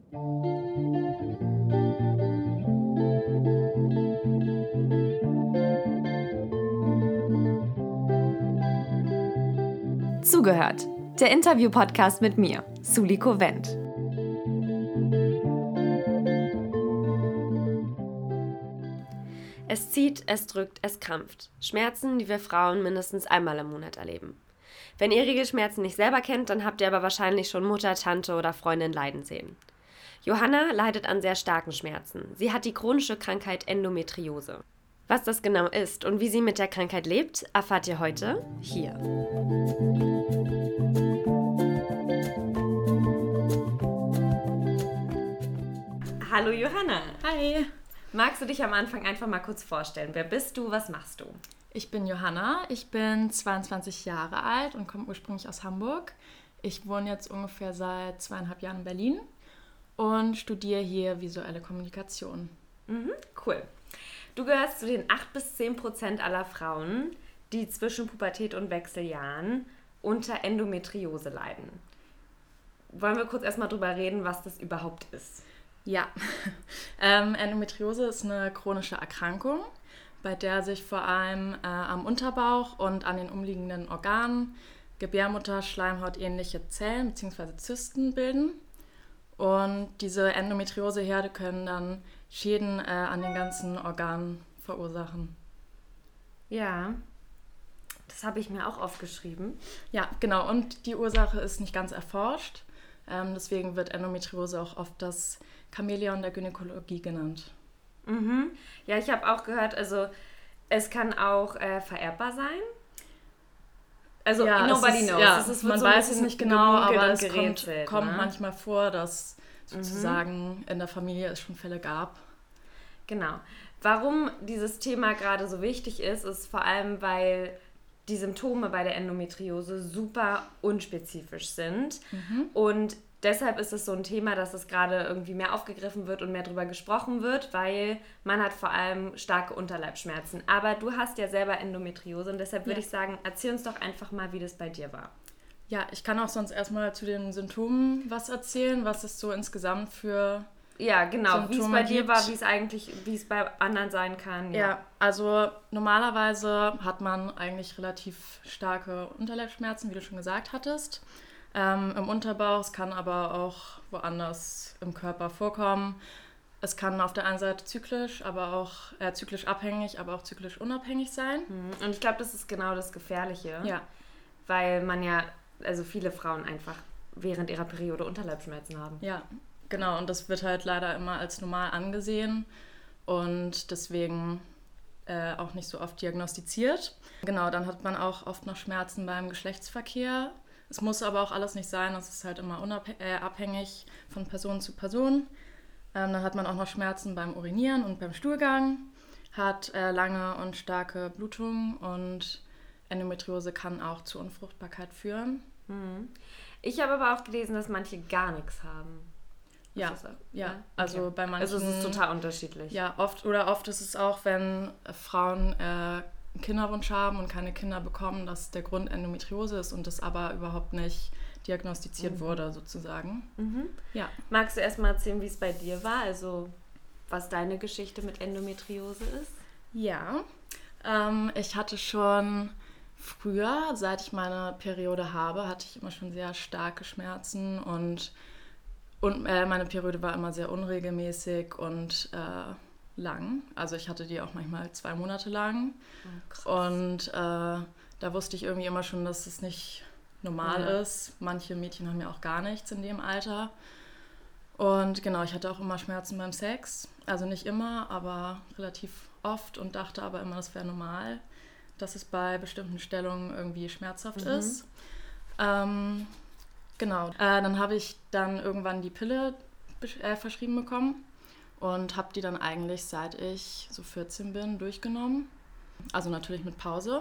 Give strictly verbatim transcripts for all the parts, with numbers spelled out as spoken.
Zugehört, der Interview-Podcast mit mir, Suliko Wendt. Es zieht, es drückt, es krampft. Schmerzen, die wir Frauen mindestens einmal im Monat erleben. Wenn ihr Regelschmerzen nicht selber kennt, dann habt ihr aber wahrscheinlich schon Mutter, Tante oder Freundin leiden sehen. Johanna leidet an sehr starken Schmerzen. Sie hat die chronische Krankheit Endometriose. Was das genau ist und wie sie mit der Krankheit lebt, erfahrt ihr heute hier. Hallo Johanna. Hi. Magst du dich am Anfang einfach mal kurz vorstellen? Wer bist du, was machst du? Ich bin Johanna, ich bin zweiundzwanzig Jahre alt und komme ursprünglich aus Hamburg. Ich wohne jetzt ungefähr seit zweieinhalb Jahren in Berlin und studiere hier visuelle Kommunikation. Mhm, cool. Du gehörst zu den acht bis zehn Prozent aller Frauen, die zwischen Pubertät und Wechseljahren unter Endometriose leiden. Wollen wir kurz erstmal drüber reden, was das überhaupt ist? Ja, ähm, Endometriose ist eine chronische Erkrankung, bei der sich vor allem äh, am Unterbauch und an den umliegenden Organen Gebärmutter, Schleimhaut ähnliche Zellen bzw. Zysten bilden. Und diese Endometrioseherde können dann Schäden äh, an den ganzen Organen verursachen. Ja, das habe ich mir auch aufgeschrieben. Ja, genau. Und die Ursache ist nicht ganz erforscht. Ähm, deswegen wird Endometriose auch oft das Chamäleon der Gynäkologie genannt. Mhm. Ja, ich habe auch gehört, also es kann auch äh, vererbbar sein. Also ja, nobody ist, knows. Ja, es ist, man so weiß es nicht genau, aber es gerätselt, kommt, kommt ne? manchmal vor, dass sozusagen mhm. in der Familie es schon Fälle gab. Genau. Warum dieses Thema gerade so wichtig ist, ist vor allem, weil die Symptome bei der Endometriose super unspezifisch sind. Mhm. Und deshalb ist es so ein Thema, dass es gerade irgendwie mehr aufgegriffen wird und mehr drüber gesprochen wird, weil man hat vor allem starke Unterleibsschmerzen. Aber du hast ja selber Endometriose und deshalb würde ja. ich sagen, erzähl uns doch einfach mal, wie das bei dir war. Ja, ich kann auch sonst erstmal zu den Symptomen was erzählen, was es so insgesamt für Ja, genau, wie es bei dir gibt. war, wie es eigentlich, wie es bei anderen sein kann. Ja. ja, also normalerweise hat man eigentlich relativ starke Unterleibsschmerzen, wie du schon gesagt hattest. Ähm, im Unterbauch, es kann aber auch woanders im Körper vorkommen. Es kann auf der einen Seite zyklisch, aber auch äh, zyklisch abhängig, aber auch zyklisch unabhängig sein. Und ich glaube, das ist genau das Gefährliche. Ja. Weil man ja, also viele Frauen einfach während ihrer Periode Unterleibsschmerzen haben. Ja, genau. Und das wird halt leider immer als normal angesehen und deswegen äh, auch nicht so oft diagnostiziert. Genau, dann hat man auch oft noch Schmerzen beim Geschlechtsverkehr. Es muss aber auch alles nicht sein, das ist halt immer unabhängig, äh, abhängig von Person zu Person. Ähm, dann hat man auch noch Schmerzen beim Urinieren und beim Stuhlgang, hat äh, lange und starke Blutungen und Endometriose kann auch zu Unfruchtbarkeit führen. Mhm. Ich habe aber auch gelesen, dass manche gar nichts haben. Ja, auch, ja. Okay. Also bei manchen... Also es ist total unterschiedlich. Ja, oft oder oft ist es auch, wenn Frauen äh, einen Kinderwunsch haben und keine Kinder bekommen, dass der Grund Endometriose ist und das aber überhaupt nicht diagnostiziert mhm. wurde, sozusagen. Mhm. Ja. Magst du erst mal erzählen, wie es bei dir war? Also was deine Geschichte mit Endometriose ist? Ja, ähm, ich hatte schon früher, seit ich meine Periode habe, hatte ich immer schon sehr starke Schmerzen und, und äh, meine Periode war immer sehr unregelmäßig und äh, lang. Also ich hatte die auch manchmal zwei Monate lang. Oh, und äh, da wusste ich irgendwie immer schon, dass es nicht normal ja. ist. Manche Mädchen haben ja auch gar nichts in dem Alter. Und genau, ich hatte auch immer Schmerzen beim Sex. Also nicht immer, aber relativ oft und dachte aber immer, das wäre normal, dass es bei bestimmten Stellungen irgendwie schmerzhaft mhm. ist. Ähm, genau. Äh, dann habe ich dann irgendwann die Pille besch- äh, verschrieben bekommen und habe die dann eigentlich, seit ich so vierzehn bin, durchgenommen. Also natürlich mit Pause.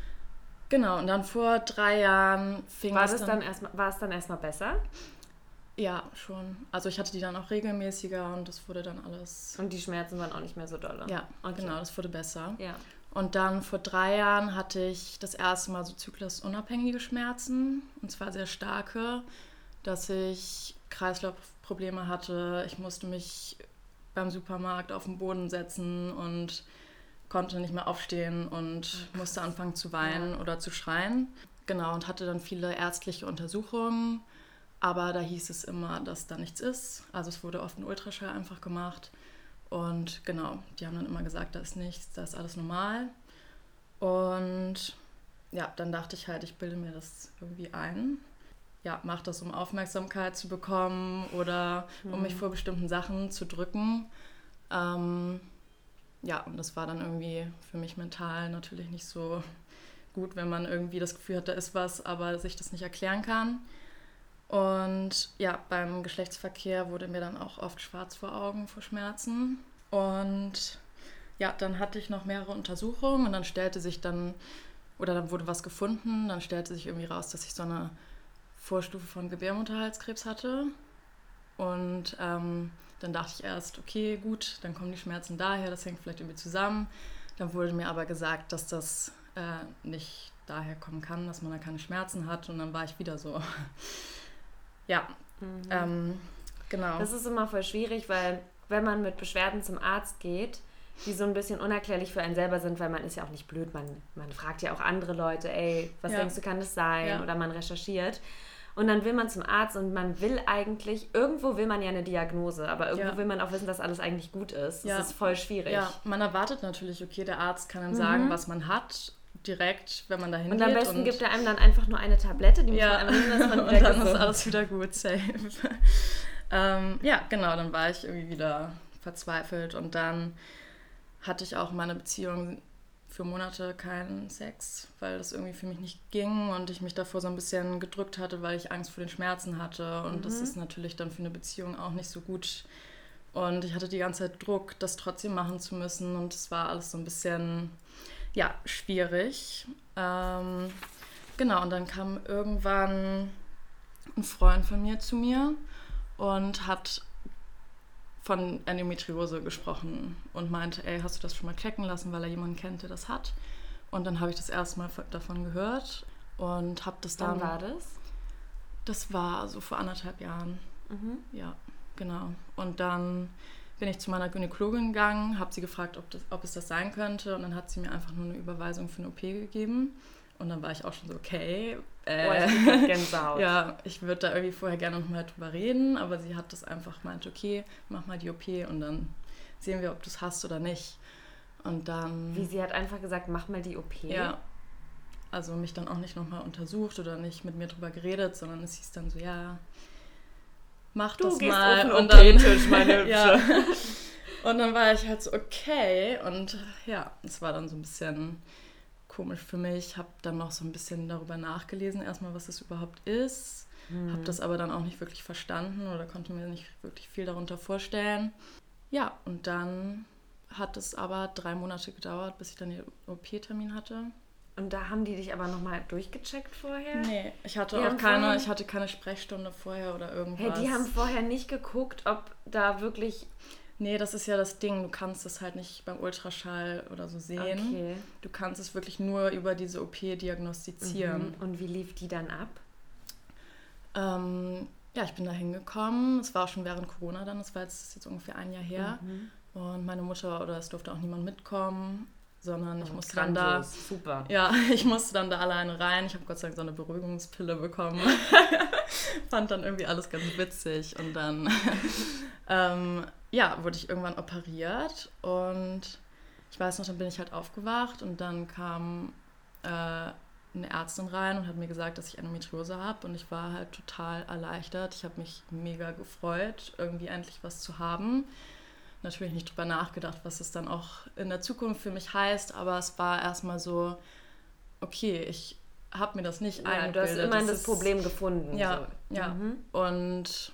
Genau, und dann vor drei Jahren fing war es das dann... dann erstmal, war es dann erstmal besser? Ja, schon. Also ich hatte die dann auch regelmäßiger und das wurde dann alles... Und die Schmerzen waren auch nicht mehr so doll? Ja, okay. Genau, das wurde besser. Ja. Und dann vor drei Jahren hatte ich das erste Mal so zyklusunabhängige Schmerzen, und zwar sehr starke, dass ich Kreislaufprobleme hatte. Ich musste mich beim Supermarkt auf den Boden setzen und konnte nicht mehr aufstehen und musste anfangen zu weinen ja. oder zu schreien. Genau, und hatte dann viele ärztliche Untersuchungen, aber da hieß es immer, dass da nichts ist. Also es wurde oft ein Ultraschall einfach gemacht und genau, die haben dann immer gesagt, da ist nichts, da ist alles normal. Und ja, dann dachte ich halt, ich bilde mir das irgendwie ein. Ja, mache das, um Aufmerksamkeit zu bekommen oder mhm. um mich vor bestimmten Sachen zu drücken. Ähm, ja, und das war dann irgendwie für mich mental natürlich nicht so gut, wenn man irgendwie das Gefühl hat, da ist was, aber sich das nicht erklären kann. Und ja, beim Geschlechtsverkehr wurde mir dann auch oft schwarz vor Augen vor Schmerzen. Und ja, dann hatte ich noch mehrere Untersuchungen und dann stellte sich dann, oder dann wurde was gefunden, dann stellte sich irgendwie raus, dass ich so eine Vorstufe von Gebärmutterhalskrebs hatte. Und ähm, dann dachte ich erst, okay, gut, dann kommen die Schmerzen daher, das hängt vielleicht irgendwie zusammen. Dann wurde mir aber gesagt, dass das äh, nicht daher kommen kann, dass man da keine Schmerzen hat. Und dann war ich wieder so. ja, mhm. ähm, genau. Das ist immer voll schwierig, weil wenn man mit Beschwerden zum Arzt geht, die so ein bisschen unerklärlich für einen selber sind, weil man ist ja auch nicht blöd. Man, man fragt ja auch andere Leute, ey, was ja. denkst du, kann das sein? Ja. Oder man recherchiert. Und dann will man zum Arzt und man will eigentlich, irgendwo will man ja eine Diagnose, aber irgendwo ja. will man auch wissen, dass alles eigentlich gut ist. Das ja. ist voll schwierig. Ja, man erwartet natürlich, okay, der Arzt kann einem mhm. sagen, was man hat, direkt, wenn man da hingeht. Und am besten und gibt er einem dann einfach nur eine Tablette, die muss ja. man einfach nehmen, dass man wieder und dann gesund. Ist alles wieder gut, safe. ähm, ja, genau, dann war ich irgendwie wieder verzweifelt und dann hatte ich auch meine Beziehung für Monate keinen Sex, weil das irgendwie für mich nicht ging und ich mich davor so ein bisschen gedrückt hatte, weil ich Angst vor den Schmerzen hatte und mhm. das ist natürlich dann für eine Beziehung auch nicht so gut und ich hatte die ganze Zeit Druck, das trotzdem machen zu müssen und es war alles so ein bisschen, ja, schwierig. Ähm, genau, und dann kam irgendwann ein Freund von mir zu mir und hat von Endometriose gesprochen und meinte, ey, hast du das schon mal checken lassen, weil er jemanden kennt, der das hat. Und dann habe ich das erste Mal davon gehört und habe das dann... Wann war das? Das war so vor anderthalb Jahren. Mhm. Ja, genau. Und dann bin ich zu meiner Gynäkologin gegangen, habe sie gefragt, ob, das, ob es das sein könnte und dann hat sie mir einfach nur eine Überweisung für eine O P gegeben. Und dann war ich auch schon so, okay, äh, oh, ich bin Gänsehaut. ja, ich würde da irgendwie vorher gerne noch mal drüber reden, aber sie hat das einfach gemeint, okay, mach mal die O P und dann sehen wir, ob du es hast oder nicht. Und dann... Wie, sie hat einfach gesagt, mach mal die O P? Ja, also mich dann auch nicht nochmal untersucht oder nicht mit mir drüber geredet, sondern es hieß dann so, ja, mach du das gehst mal. Auf den und O P-Tisch, meine Hübsche. ja. Und dann war ich halt so, okay, und ja, es war dann so ein bisschen... komisch für mich, habe dann noch so ein bisschen darüber nachgelesen, erstmal, was es überhaupt ist, mhm. habe das aber dann auch nicht wirklich verstanden oder konnte mir nicht wirklich viel darunter vorstellen. Ja, und dann hat es aber drei Monate gedauert, bis ich dann den O P-Termin hatte. Und da haben die dich aber nochmal durchgecheckt vorher? Nee, ich hatte die auch keine, ich hatte keine Sprechstunde vorher oder irgendwas. Hey, die haben vorher nicht geguckt, ob da wirklich... Nee, das ist ja das Ding. Du kannst es halt nicht beim Ultraschall oder so sehen. Okay. Du kannst es wirklich nur über diese O P diagnostizieren. Mhm. Und wie lief die dann ab? Ähm, ja, ich bin da hingekommen. Es war auch schon während Corona dann. Das war jetzt, das ist jetzt ungefähr ein Jahr her. Mhm. Und meine Mutter, oder es durfte auch niemand mitkommen, sondern ich oh, musste dann da... Super. Ja, ich musste dann da alleine rein. Ich habe Gott sei Dank so eine Beruhigungspille bekommen. Fand dann irgendwie alles ganz witzig. Und dann... ähm, ja, wurde ich irgendwann operiert und ich weiß noch, dann bin ich halt aufgewacht und dann kam äh, eine Ärztin rein und hat mir gesagt, dass ich Endometriose habe und ich war halt total erleichtert. Ich habe mich mega gefreut, irgendwie endlich was zu haben. Natürlich nicht drüber nachgedacht, was es dann auch in der Zukunft für mich heißt, aber es war erstmal so, okay, ich habe mir das nicht ja, eingebildet. Du hast immerhin das, das Problem gefunden. Ja, so. ja. Mhm. Und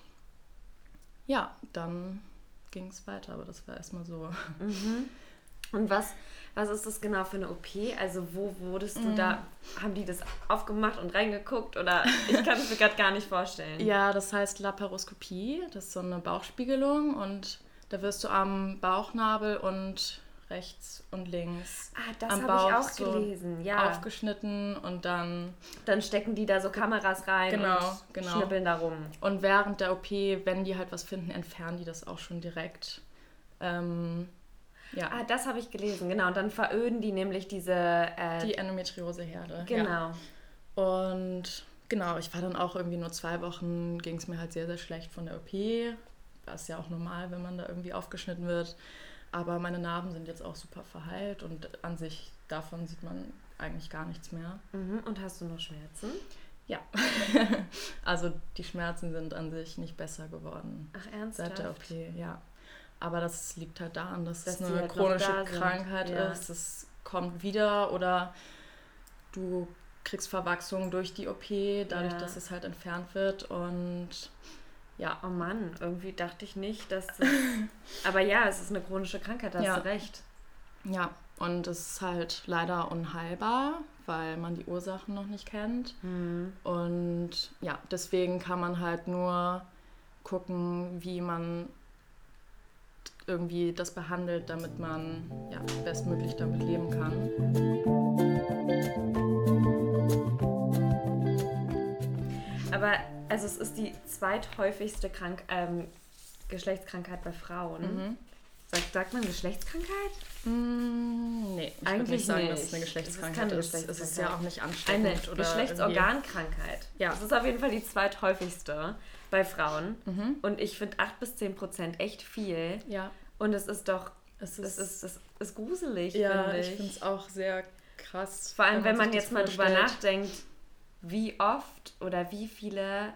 ja, dann ging es weiter, aber das war erstmal so. Mhm. Und was, was ist das genau für eine O P? Also wo wurdest du mhm. da, haben die das aufgemacht und reingeguckt oder ich kann es mir gerade gar nicht vorstellen. Ja, das heißt Laparoskopie, das ist so eine Bauchspiegelung und da wirst du am Bauchnabel und rechts und links ah, das am habe ich Bauch auch so gelesen, ja. aufgeschnitten und dann... Dann stecken die da so Kameras rein genau, und genau. schnippeln da rum. Und während der O P, wenn die halt was finden, entfernen die das auch schon direkt. Ähm, ja. Ah, das habe ich gelesen, genau. Und dann veröden die nämlich diese... Äh, die Endometrioseherde. Genau. Ja. Und genau, ich war dann auch irgendwie nur zwei Wochen, ging es mir halt sehr, sehr schlecht von der O P. Das ist ja auch normal, wenn man da irgendwie aufgeschnitten wird. Aber meine Narben sind jetzt auch super verheilt und an sich davon sieht man eigentlich gar nichts mehr. Mhm. Und hast du noch Schmerzen? Ja. Also die Schmerzen sind an sich nicht besser geworden. Ach, ernsthaft? Seit der O P, ja. Aber das liegt halt daran, dass, dass es eine halt chronische Krankheit ja. ist. Es kommt wieder oder du kriegst Verwachsung durch die O P, dadurch, ja. dass es halt entfernt wird und ja. Oh Mann, irgendwie dachte ich nicht, dass das... Aber ja, es ist eine chronische Krankheit, da hast ja. du recht. Ja, und es ist halt leider unheilbar, weil man die Ursachen noch nicht kennt. Mhm. Und ja, deswegen kann man halt nur gucken, wie man irgendwie das behandelt, damit man ja, bestmöglich damit leben kann. Aber also es ist die zweithäufigste Krank- ähm, Geschlechtskrankheit bei Frauen. Mhm. Sagt, sagt man Geschlechtskrankheit? Mm, nee, ich Eigentlich würde nicht sagen, nicht. dass es eine Geschlechtskrankheit keine ist. Geschlechtskrankheit. Es ist ja auch nicht ansteckend. Eine oder Geschlechtsorgankrankheit. Ja. Es ist auf jeden Fall die zweithäufigste bei Frauen. Mhm. Und ich finde acht bis zehn Prozent echt viel. Ja. Und es ist doch, es ist, es ist, es ist gruselig, ja, finde ich. ich finde es auch sehr krass. Vor allem, wenn man, wenn man jetzt mal drüber nachdenkt, wie oft oder wie viele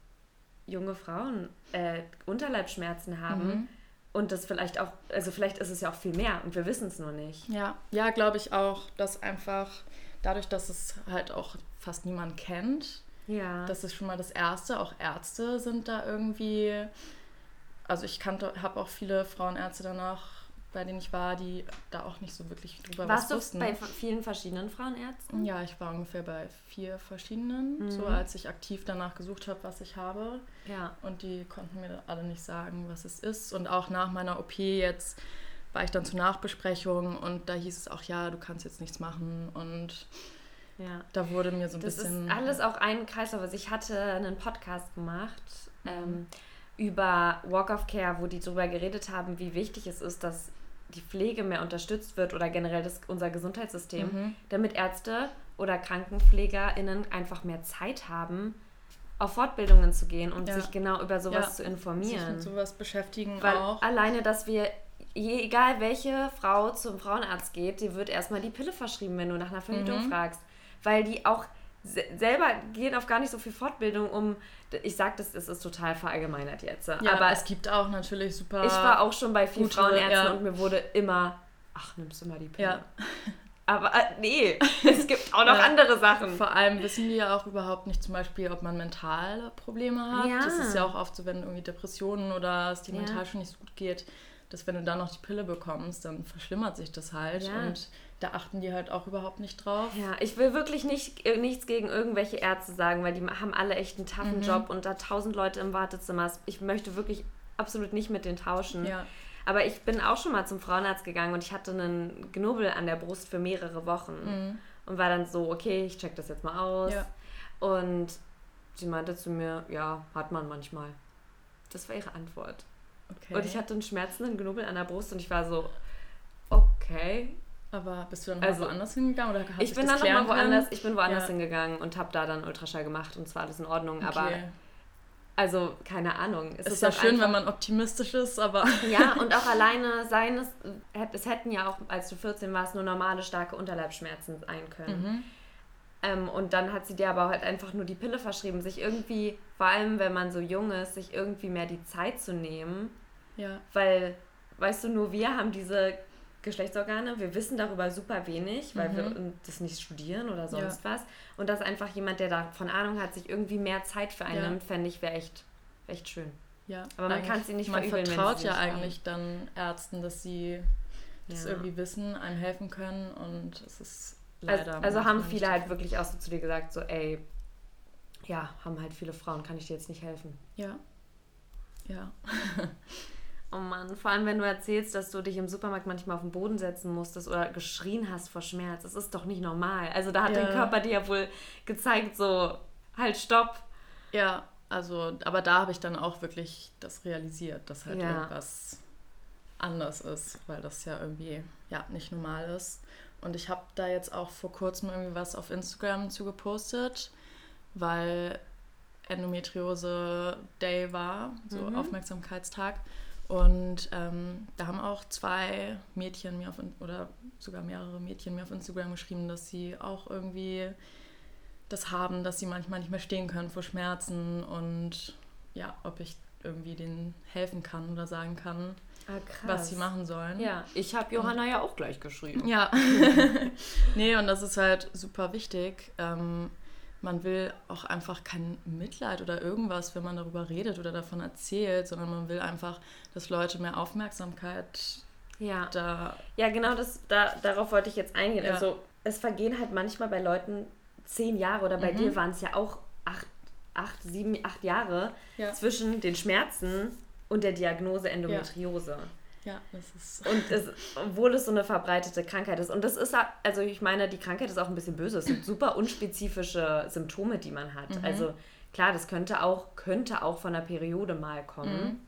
junge Frauen äh, Unterleibsschmerzen haben. Mhm. Und das vielleicht auch, also vielleicht ist es ja auch viel mehr und wir wissen es nur nicht. Ja, ja, glaube ich auch, dass einfach dadurch, dass es halt auch fast niemand kennt, ja. das ist schon mal das Erste. Auch Ärzte sind da irgendwie, also ich kannte, habe auch viele Frauenärzte danach, bei denen ich war, die da auch nicht so wirklich drüber Warst was wussten. Warst du bei vielen verschiedenen Frauenärzten? Ja, ich war ungefähr bei vier verschiedenen, mhm. so als ich aktiv danach gesucht habe, was ich habe. Ja. Und die konnten mir alle nicht sagen, was es ist. Und auch nach meiner O P jetzt war ich dann zur Nachbesprechung und da hieß es auch, ja, du kannst jetzt nichts machen. Und ja. da wurde mir so ein das bisschen... Das ist alles auch ein Kreislauf. Also ich hatte einen Podcast gemacht mhm. ähm, über Walk of Care, wo die darüber geredet haben, wie wichtig es ist, dass die Pflege mehr unterstützt wird oder generell das, unser Gesundheitssystem, mhm. damit Ärzte oder KrankenpflegerInnen einfach mehr Zeit haben, auf Fortbildungen zu gehen und ja. sich genau über sowas ja. zu informieren. Sich mit sowas beschäftigen Weil auch. Alleine, dass wir, je, egal welche Frau zum Frauenarzt geht, dir wird erstmal die Pille verschrieben, wenn du nach einer Verhütung mhm. fragst. Weil die auch se- selber gehen auf gar nicht so viel Fortbildung, um, ich sag das, es ist total verallgemeinert jetzt. Ja, aber es gibt auch natürlich super... Ich war auch schon bei vielen gute, Frauenärzten ja. und mir wurde immer, ach, nimmst du mal die Pille. Ja. Aber äh, nee, es gibt auch noch ja. andere Sachen. Vor allem wissen die ja auch überhaupt nicht zum Beispiel, ob man mentale Probleme hat. Ja. Das ist ja auch oft so, wenn irgendwie Depressionen oder es dir ja. mental schon nicht so gut geht, dass wenn du dann noch die Pille bekommst, dann verschlimmert sich das halt. Ja. Und da achten die halt auch überhaupt nicht drauf. Ja, ich will wirklich nicht, nichts gegen irgendwelche Ärzte sagen, weil die haben alle echt einen toughen mhm. Job und da tausend Leute im Wartezimmer. Ich möchte wirklich absolut nicht mit denen tauschen. Ja. Aber ich bin auch schon mal zum Frauenarzt gegangen und ich hatte einen Knubbel an der Brust für mehrere Wochen. Mhm. Und war dann so, okay, ich check das jetzt mal aus. Ja. Und sie meinte zu mir, ja, hat man manchmal. Das war ihre Antwort. Okay. Und ich hatte einen schmerzenden Knubbel an der Brust und ich war so, okay. Aber bist du dann also, mal woanders hingegangen? Oder hast ich bin dann nochmal woanders, ich bin woanders ja. hingegangen und habe da dann Ultraschall gemacht und zwar alles in Ordnung. Okay. Aber also, keine Ahnung. Es ist, ist ja schön, einfach, wenn man optimistisch ist, aber... Ja, und auch alleine sein, es, es hätten ja auch, als du vierzehn warst, nur normale, starke Unterleibsschmerzen sein können. Mhm. Ähm, und dann hat sie dir aber halt einfach nur die Pille verschrieben, sich irgendwie, vor allem wenn man so jung ist, sich irgendwie mehr die Zeit zu nehmen. Ja. Weil, weißt du, nur wir haben diese Geschlechtsorgane, wir wissen darüber super wenig, weil mhm. wir das nicht studieren oder sonst ja. was. Und dass einfach jemand, der davon Ahnung hat, sich irgendwie mehr Zeit für einen ja. nimmt, fände ich, wäre echt, echt schön. Ja, aber man kann sie nicht man verübeln, vertraut wenn sie ja nicht eigentlich haben. Dann Ärzten, dass sie das ja. irgendwie wissen, einem helfen können und es ist leider... Also, also haben viele halt wirklich auch so zu dir gesagt, so ey, ja, haben halt viele Frauen, kann ich dir jetzt nicht helfen. Ja. Ja. Oh Mann. abgefahren. Vor allem, wenn du erzählst, dass du dich im Supermarkt manchmal auf den Boden setzen musstest oder geschrien hast vor Schmerz. Das ist doch nicht normal. Also da hat ja. dein Körper dir ja wohl gezeigt, so, halt, stopp. Ja, also, aber da habe ich dann auch wirklich das realisiert, dass halt ja. irgendwas anders ist, weil das ja irgendwie ja nicht normal ist. Und ich habe da jetzt auch vor kurzem irgendwie was auf Instagram zu gepostet, weil Endometriose Day war, so mhm. Aufmerksamkeitstag. Und ähm, da haben auch zwei Mädchen mir auf, oder sogar mehrere Mädchen mir auf Instagram geschrieben, dass sie auch irgendwie das haben, dass sie manchmal nicht mehr stehen können vor Schmerzen und ja, ob ich irgendwie denen helfen kann oder sagen kann, ah, was sie machen sollen. Ja, ich habe Johanna und, ja auch gleich geschrieben. Ja. Nee, und das ist halt super wichtig. Ähm, man will auch einfach kein Mitleid oder irgendwas, wenn man darüber redet oder davon erzählt, sondern man will einfach, dass Leute mehr Aufmerksamkeit ja. da... Ja, genau, das, da, darauf wollte ich jetzt eingehen. Ja. Also es vergehen halt manchmal bei Leuten zehn Jahre oder bei mhm. dir waren es ja auch acht, acht, sieben, acht Jahre ja. zwischen den Schmerzen und der Diagnose Endometriose. Ja, ja das ist... Und es, obwohl es so eine verbreitete Krankheit ist. Und das ist, also ich meine, die Krankheit ist auch ein bisschen böse. Es sind super unspezifische Symptome, die man hat. Mhm. Also klar, das könnte auch, könnte auch von der Periode mal kommen. Mhm.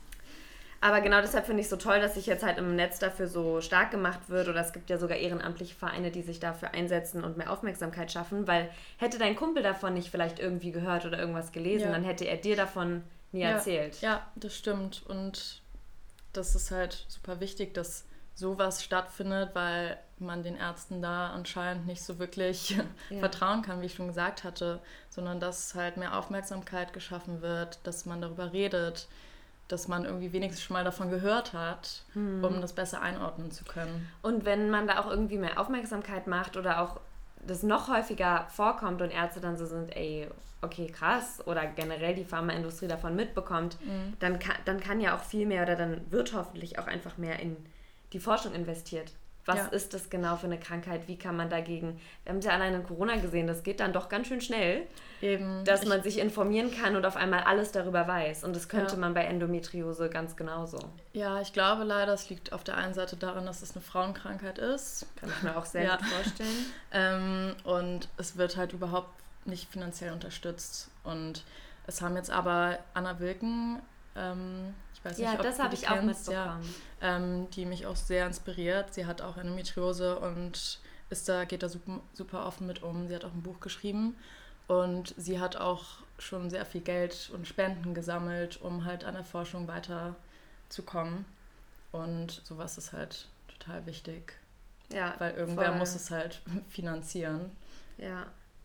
Aber genau deshalb finde ich es so toll, dass sich jetzt halt im Netz dafür so stark gemacht wird. Oder es gibt ja sogar ehrenamtliche Vereine, die sich dafür einsetzen und mehr Aufmerksamkeit schaffen. Weil hätte dein Kumpel davon nicht vielleicht irgendwie gehört oder irgendwas gelesen, ja. dann hätte er dir davon nie ja. erzählt. Ja, das stimmt. Und das ist halt super wichtig, dass sowas stattfindet, weil man den Ärzten da anscheinend nicht so wirklich ja. vertrauen kann, wie ich schon gesagt hatte. Sondern dass halt mehr Aufmerksamkeit geschaffen wird, dass man darüber redet, dass man irgendwie wenigstens schon mal davon gehört hat, hm. um das besser einordnen zu können. Und wenn man da auch irgendwie mehr Aufmerksamkeit macht oder auch das noch häufiger vorkommt und Ärzte dann so sind, ey, okay, krass, oder generell die Pharmaindustrie davon mitbekommt, mhm. dann, kann, dann kann ja auch viel mehr oder dann wird hoffentlich auch einfach mehr in die Forschung investiert. Was ja. ist das genau für eine Krankheit? Wie kann man dagegen... Wir haben es ja allein in Corona gesehen, das geht dann doch ganz schön schnell, Eben. dass man sich informieren kann und auf einmal alles darüber weiß. Und das könnte ja. man bei Endometriose ganz genauso. Ja, ich glaube leider, es liegt auf der einen Seite daran, dass es eine Frauenkrankheit ist. Kann ich mir auch sehr ja. gut vorstellen. ähm, und es wird halt überhaupt nicht finanziell unterstützt. Und es haben jetzt aber Anna Wilken... Ähm, Ich weiß nicht, ja, ob das habe ich kennst, auch mitbekommen. Ja, ähm, die mich auch sehr inspiriert. Sie hat auch Endometriose und ist da, geht da super, super offen mit um. Sie hat auch ein Buch geschrieben und sie hat auch schon sehr viel Geld und Spenden gesammelt, um halt an der Forschung weiterzukommen. Und sowas ist halt total wichtig. Ja, weil irgendwer voll. muss es halt finanzieren. Ja.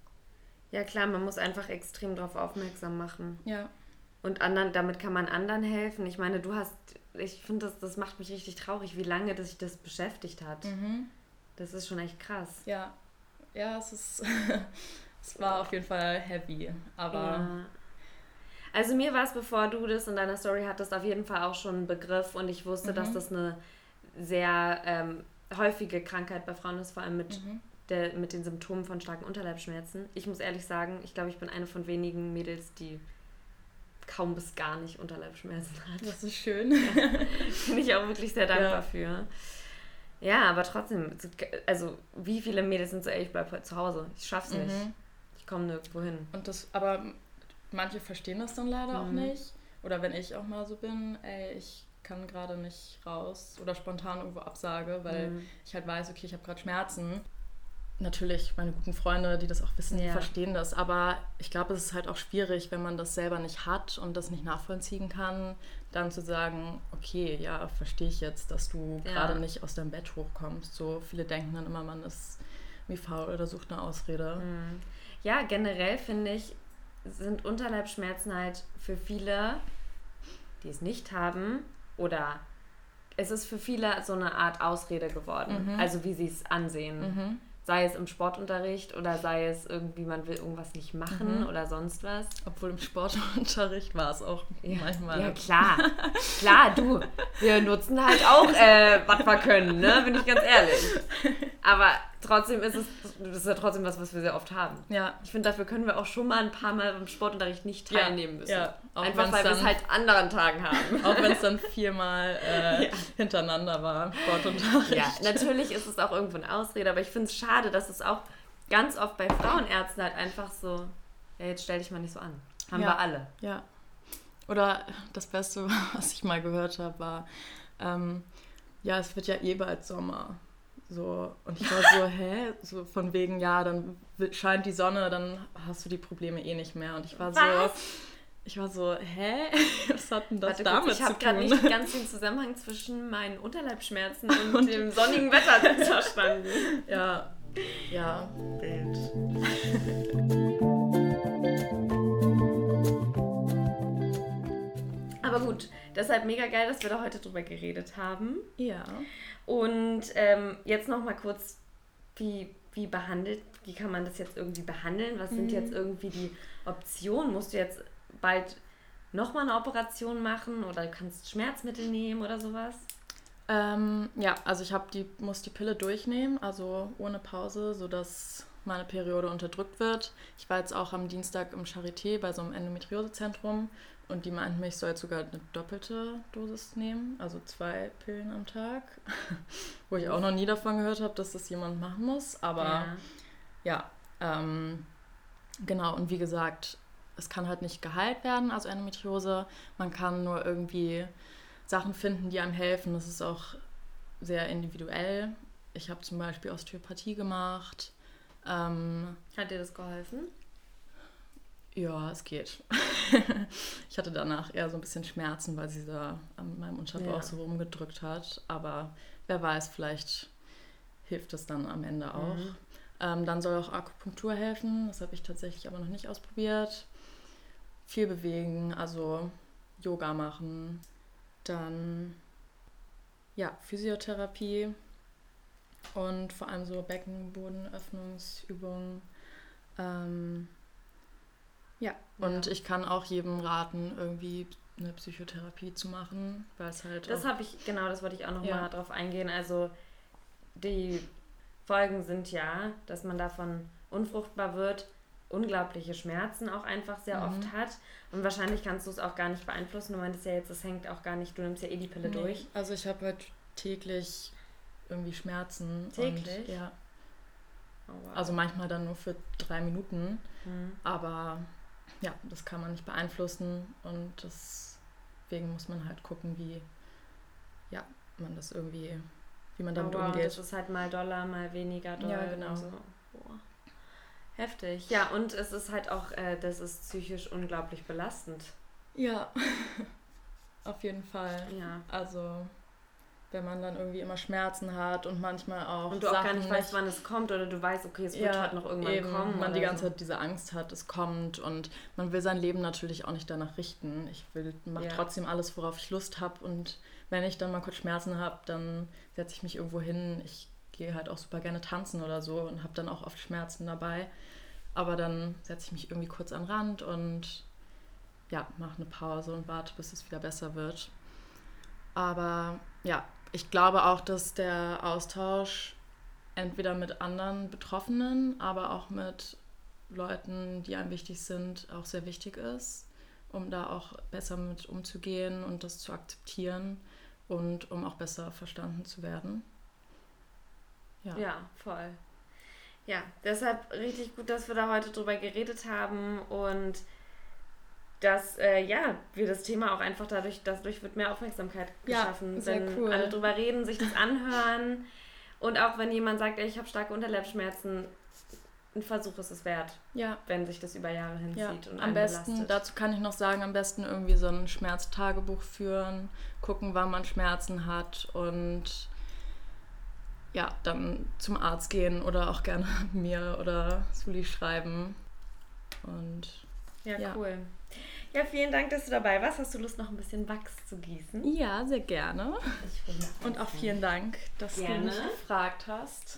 Ja klar, man muss einfach extrem darauf aufmerksam machen. Ja. Und anderen, damit kann man anderen helfen. Ich meine, du hast, ich finde, das, das macht mich richtig traurig, wie lange das sich das beschäftigt hat. Mhm. Das ist schon echt krass. Ja, ja, es ist, es war auf jeden Fall heavy, aber... Ja. Also mir war es, bevor du das in deiner Story hattest, auf jeden Fall auch schon ein Begriff und ich wusste, mhm. dass das eine sehr ähm, häufige Krankheit bei Frauen ist, vor allem mit, mhm. der, mit den Symptomen von starken Unterleibsschmerzen. Ich muss ehrlich sagen, ich glaube, ich bin eine von wenigen Mädels, die kaum bis gar nicht Unterleibsschmerzen hat. Das ist schön. Ja, bin ich auch wirklich sehr dankbar ja. für. Ja, aber trotzdem, also wie viele Mädels sind so, ey, ich bleib heute zu Hause, ich schaff's nicht, mhm. ich komme nirgendwo hin. Und das, aber manche verstehen das dann leider mhm. auch nicht. Oder wenn ich auch mal so bin, ey, ich kann gerade nicht raus oder spontan irgendwo absage, weil mhm. ich halt weiß, okay, ich habe gerade Schmerzen. Natürlich, meine guten Freunde, die das auch wissen, ja. die verstehen das. Aber ich glaube, es ist halt auch schwierig, wenn man das selber nicht hat und das nicht nachvollziehen kann, dann zu sagen, okay, ja, verstehe ich jetzt, dass du ja. gerade nicht aus deinem Bett hochkommst. So viele denken dann immer, man ist wie faul oder sucht eine Ausrede. Ja, generell finde ich, sind Unterleibsschmerzen halt für viele, die es nicht haben, oder es ist für viele so eine Art Ausrede geworden. Mhm. Also wie sie es ansehen. Mhm. Sei es im Sportunterricht oder sei es irgendwie, man will irgendwas nicht machen mhm. oder sonst was. Obwohl im Sportunterricht war es auch ja. manchmal. Ja, klar. Klar, du. Wir nutzen halt auch, äh, was wir können, ne? Bin ich ganz ehrlich. Aber trotzdem ist es das ist ja trotzdem was, was wir sehr oft haben. Ja. Ich finde, dafür können wir auch schon mal ein paar Mal beim Sportunterricht nicht teilnehmen müssen. Ja, auch einfach weil wir es halt anderen Tagen haben. Auch wenn es dann viermal äh, ja. hintereinander war, Sportunterricht. Ja, natürlich ist es auch irgendwo eine Ausrede, aber ich finde es schade, dass es auch ganz oft bei Frauenärzten halt einfach so, ja, jetzt stell dich mal nicht so an. Haben ja. wir alle. Ja. Oder das Beste, was ich mal gehört habe, war, ähm, ja, es wird ja eh bald Sommer. So, und ich war so, hä? So von wegen, ja, dann scheint die Sonne, dann hast du die Probleme eh nicht mehr. Und ich war was? so, ich war so, hä? Was hat denn das Warte, damit kurz, ich zu tun? Ich habe gerade nicht ganz den Zusammenhang zwischen meinen Unterleibsschmerzen und, und dem sonnigen Wetter verstanden. Ja, ja, Bild. Aber gut, deshalb mega geil, dass wir da heute drüber geredet haben. Ja. Und ähm, jetzt noch mal kurz, wie, wie behandelt, wie kann man das jetzt irgendwie behandeln? Was sind mhm. jetzt irgendwie die Optionen? Musst du jetzt bald nochmal eine Operation machen oder kannst Schmerzmittel nehmen oder sowas? Ähm, ja, also ich hab die, muss die Pille durchnehmen, also ohne Pause, sodass meine Periode unterdrückt wird. Ich war jetzt auch am Dienstag im Charité bei so einem Endometriosezentrum und die meinten mir, ich soll jetzt sogar eine doppelte Dosis nehmen, also zwei Pillen am Tag, wo ich auch noch nie davon gehört habe, dass das jemand machen muss, aber ja, ja ähm, genau, und wie gesagt, es kann halt nicht geheilt werden, also Endometriose, man kann nur irgendwie Sachen finden, die einem helfen, das ist auch sehr individuell. Ich habe zum Beispiel Osteopathie gemacht. Ähm, Hat dir das geholfen? Ja, es geht. Ich hatte danach eher so ein bisschen Schmerzen, weil sie da an meinem Unterbauch ja. so rumgedrückt hat. Aber wer weiß, vielleicht hilft es dann am Ende auch. Mhm. Ähm, dann soll auch Akupunktur helfen. Das habe ich tatsächlich aber noch nicht ausprobiert. Viel bewegen, also Yoga machen. Dann ja, Physiotherapie und vor allem so Beckenbodenöffnungsübungen. Ähm, ja, und ja. ich kann auch jedem raten, irgendwie eine Psychotherapie zu machen, weil es halt. Das habe ich, genau, das wollte ich auch nochmal ja. drauf eingehen. Also die Folgen sind ja, dass man davon unfruchtbar wird, unglaubliche Schmerzen auch einfach sehr mhm. oft hat. Und wahrscheinlich kannst du es auch gar nicht beeinflussen. Du meintest ja jetzt, das hängt auch gar nicht, du nimmst ja eh die Pille nee. durch. Also ich habe halt täglich irgendwie Schmerzen. Täglich? Und, ja. Oh, wow. Also manchmal dann nur für drei Minuten. Mhm. Aber ja, das kann man nicht beeinflussen. Und deswegen muss man halt gucken, wie ja, man das irgendwie, wie man damit oh, wow. umgeht. Das ist halt mal Dollar, mal weniger Dollar. Ja, genau. So. Boah. Heftig. Ja, und es ist halt auch, äh, das ist psychisch unglaublich belastend. Ja, auf jeden Fall. Ja. Also, wenn man dann irgendwie immer Schmerzen hat und manchmal auch und du Sachen auch gar nicht weißt, wann es kommt oder du weißt, okay, es wird ja, halt noch irgendwann eben, kommen. man oder die ganze so. Zeit diese Angst hat, es kommt und man will sein Leben natürlich auch nicht danach richten. Ich will, mache ja. trotzdem alles, worauf ich Lust habe und wenn ich dann mal kurz Schmerzen habe, dann setze ich mich irgendwo hin. Ich gehe halt auch super gerne tanzen oder so und habe dann auch oft Schmerzen dabei. Aber dann setze ich mich irgendwie kurz an den Rand und ja, mache eine Pause und warte, bis es wieder besser wird. Aber ja, ich glaube auch, dass der Austausch entweder mit anderen Betroffenen, aber auch mit Leuten, die einem wichtig sind, auch sehr wichtig ist, um da auch besser mit umzugehen und das zu akzeptieren und um auch besser verstanden zu werden. Ja, ja voll. Ja, deshalb richtig gut, dass wir da heute drüber geredet haben und dass äh, ja, wir das Thema auch einfach dadurch, dadurch wird mehr Aufmerksamkeit geschaffen, ja, sehr wenn cool. alle drüber reden, sich das anhören und auch wenn jemand sagt, ey, ich habe starke Unterleibsschmerzen, ein Versuch ist es wert, ja. wenn sich das über Jahre hinzieht ja. und am besten, belastet. Dazu kann ich noch sagen, am besten irgendwie so ein Schmerztagebuch führen, gucken, wann man Schmerzen hat und ja, dann zum Arzt gehen oder auch gerne mir oder Suli schreiben. Und ja, ja, cool. Ja, vielen Dank, dass du dabei warst. Hast du Lust, noch ein bisschen Wachs zu gießen? Ja, sehr gerne. Ich finde und auch vielen Dank, dass gerne. du mich gefragt hast.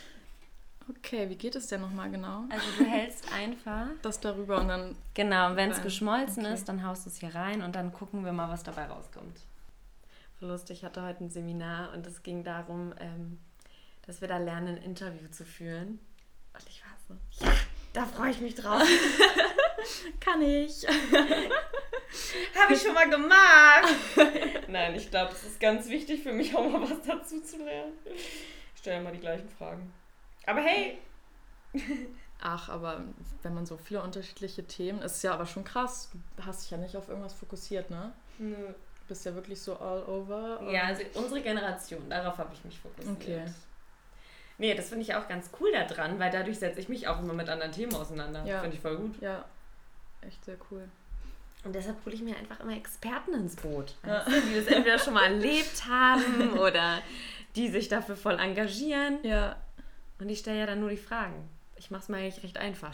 Okay, wie geht es denn nochmal genau? Also du hältst einfach das darüber und dann... Genau, wenn es geschmolzen okay. ist, dann haust du es hier rein und dann gucken wir mal, was dabei rauskommt. Voll lustig, ich hatte heute ein Seminar und es ging darum, ähm, dass wir da lernen, ein Interview zu führen. Und ich war so, ja, da freue ich mich drauf. Kann ich. Habe ich schon mal gemacht. Nein, ich glaube, es ist ganz wichtig für mich, auch mal was dazu zu lernen. Ich stelle immer die gleichen Fragen. Aber hey. Ach, aber wenn man so viele unterschiedliche Themen, ist ja aber schon krass. Du hast dich ja nicht auf irgendwas fokussiert, ne? Nö. Du bist ja wirklich so all over. Ja, also unsere Generation, darauf habe ich mich fokussiert. Okay. Nee, das finde ich auch ganz cool daran, weil dadurch setze ich mich auch immer mit anderen Themen auseinander. Ja. Finde ich voll gut. Ja, echt sehr cool. Und deshalb hole ich mir einfach immer Experten ins Boot, ja. Die das entweder schon mal erlebt haben oder die sich dafür voll engagieren. Ja. Und ich stelle ja dann nur die Fragen. Ich mache es mir eigentlich recht einfach.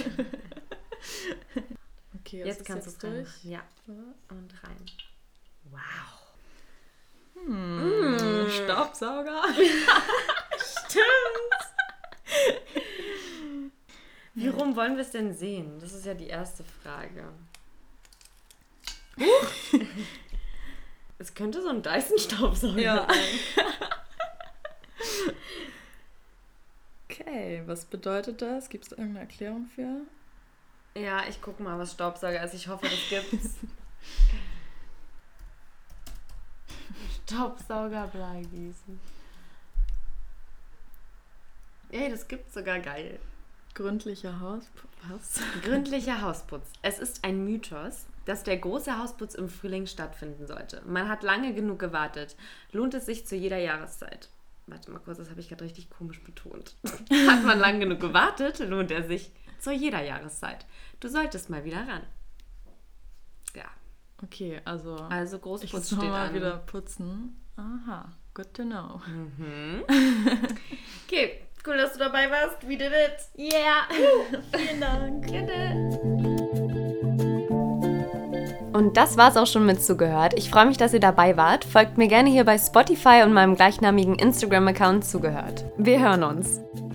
Okay, jetzt kannst du es durch. Ja. Und rein. Wow. Hm, mm. Staubsauger. Stimmt. Wie rum wollen wir es denn sehen? Das ist ja die erste Frage. Huch. Es könnte so ein Dyson-Staubsauger ja. sein. Okay, was bedeutet das? Gibt es da irgendeine Erklärung für? Ja, ich gucke mal, was Staubsauger ist. Ich hoffe, das gibt's. Staubsauger Bleigießen. Ey, das gibt's sogar, geil. Gründlicher Hausputz. Gründlicher Hausputz. Es ist ein Mythos, dass der große Hausputz im Frühling stattfinden sollte. Man hat lange genug gewartet. Lohnt es sich zu jeder Jahreszeit? Warte mal kurz, das habe ich gerade richtig komisch betont. Hat man lang genug gewartet, lohnt er sich zu jeder Jahreszeit. Du solltest mal wieder ran. Ja. Okay, also... Also Großputz ich steht mal an. wieder putzen. Aha, good to know. Mhm. Okay, cool, dass du dabei warst. We did it. Yeah. Vielen Dank. Bitte. Und das war's auch schon mit Zugehört. Ich freue mich, dass ihr dabei wart. Folgt mir gerne hier bei Spotify und meinem gleichnamigen Instagram-Account Zugehört. Wir hören uns.